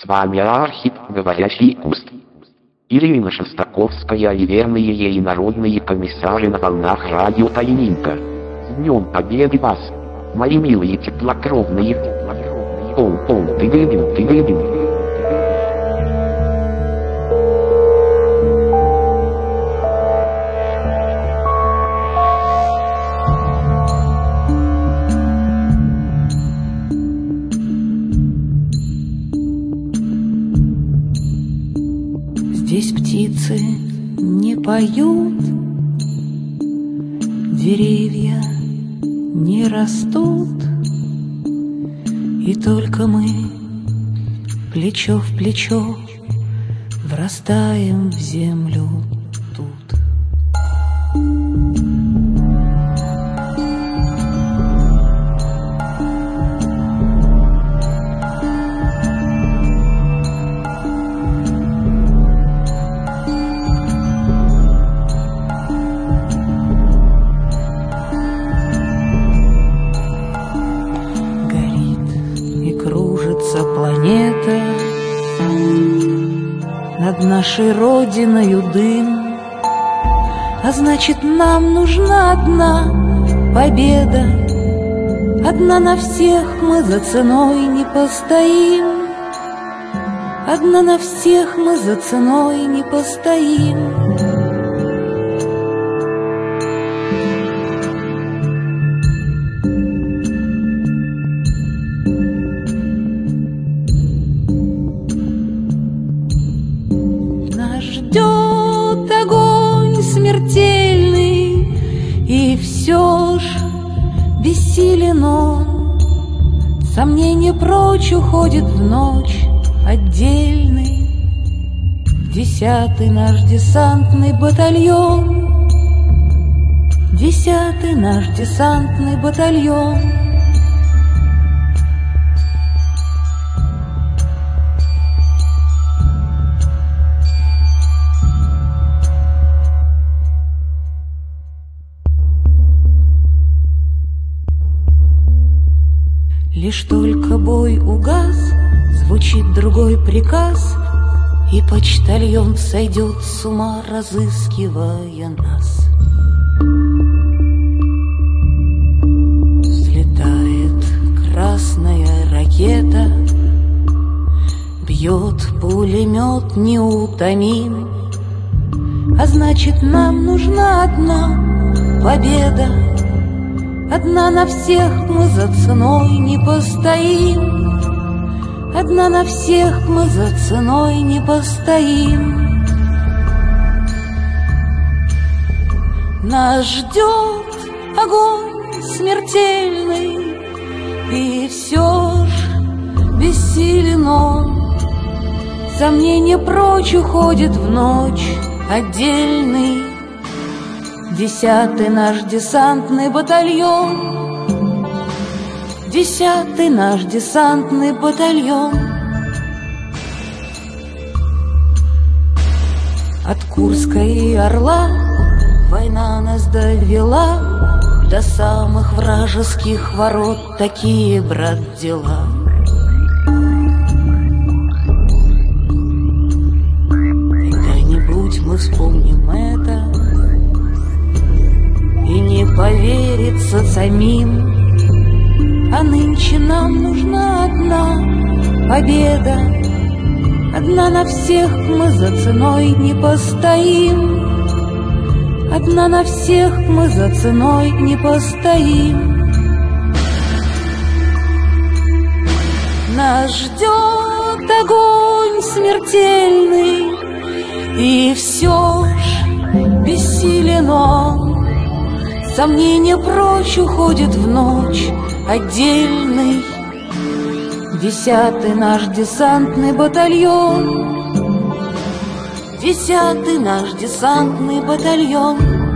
С вами Архип, говорящий куст. Ирина Шостаковская и верные ей народные комиссары на волнах радио Тайнинка. С Днем Победы вас, мои милые теплокровные. Оу, ты выбил. Здесь птицы не поют, деревья не растут, и только мы плечо в плечо врастаем в землю тут. Планета, над нашей родиною дым, а значит, нам нужна одна победа. Одна на всех мы за ценой не постоим. Одна на всех мы за ценой не постоим. Ждет огонь смертельный, и все ж бессилен он. Сомнение прочь уходит в ночь отдельный. 10-й наш десантный батальон, 10-й наш десантный батальон. Лишь только бой угас, звучит другой приказ, и почтальон сойдет с ума, разыскивая нас. Взлетает красная ракета, бьет пулемет неутомим, а значит, нам нужна одна победа. Одна на всех мы за ценой не постоим. Одна на всех мы за ценой не постоим. Нас ждет огонь смертельный, и все ж бессилен он. Сомнение прочь уходит в ночь отдельный. 10-й наш десантный батальон, 10-й наш десантный батальон. От Курска и Орла война нас довела до самых вражеских ворот. Такие, брат, дела. Когда-нибудь мы вспомним это, и не поверится самим. А нынче нам нужна одна победа. Одна на всех мы за ценой не постоим. Одна на всех мы за ценой не постоим. Нас ждет огонь смертельный, и все ж бессилен он. Сомнение прочь уходит в ночь отдельный. 10-й наш десантный батальон, 10-й наш десантный батальон.